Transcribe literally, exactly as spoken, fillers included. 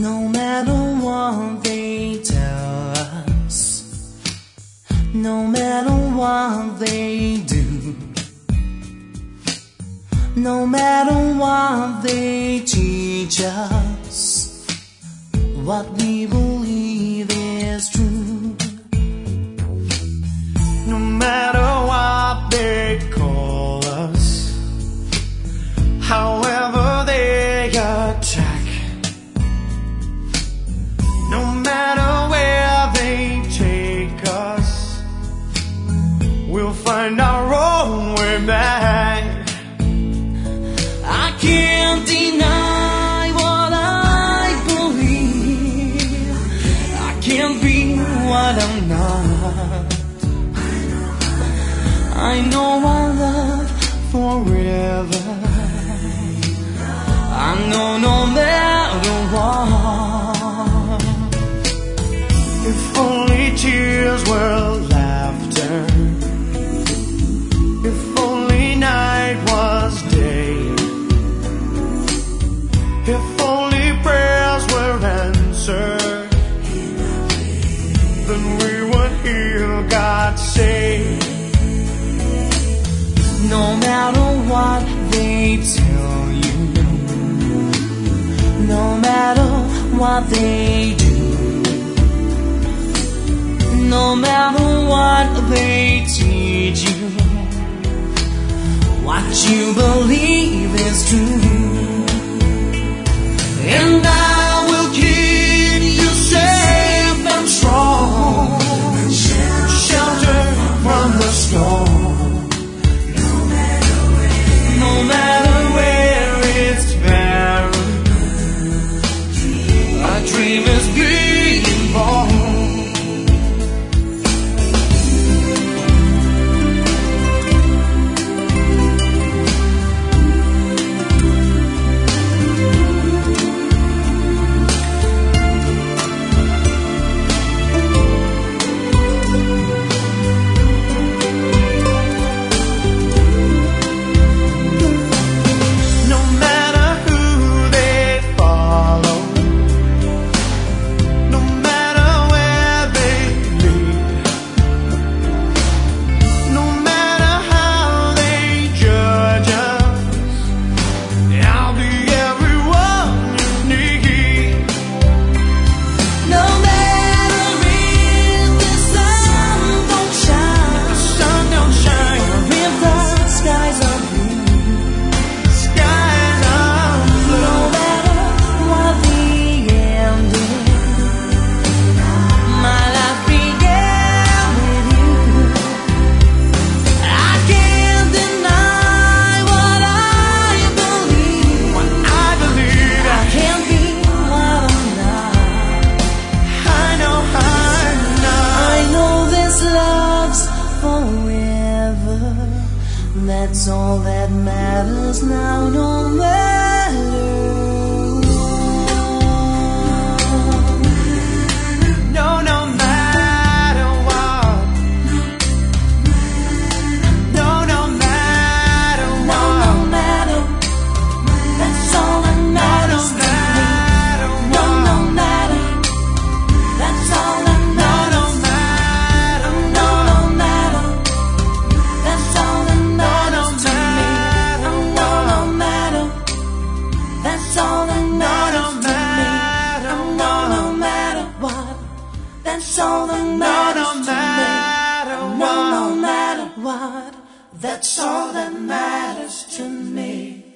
No matter what they tell us, no matter what they do, no matter what they teach us, what we believe is true. No matter what they call us, however they attack, no matter where they take us, we'll find our own way back. I can't deny what I believe. I can't be what I'm not. I know our love forever. I know no matter what. If only tears were laughter, if only night was day, if only prayers were answered, then we would hear God say. No matter what they tell you, no matter what they do, no matter what they teach you, what you believe is true. And I will keep you safe and strong, sheltered from the storm. No matter where it's barren, a dream is being born. That's all that matters now, no matter what. No, no matter what. No, no matter what. No, no matter. That's all that matters to me. No, no matter. That's all that matters. No, no matter. That's all that matters. That's all that matters to me. No, no matter what. That's all that matters to me. No, no matter what. That's all that matters to me.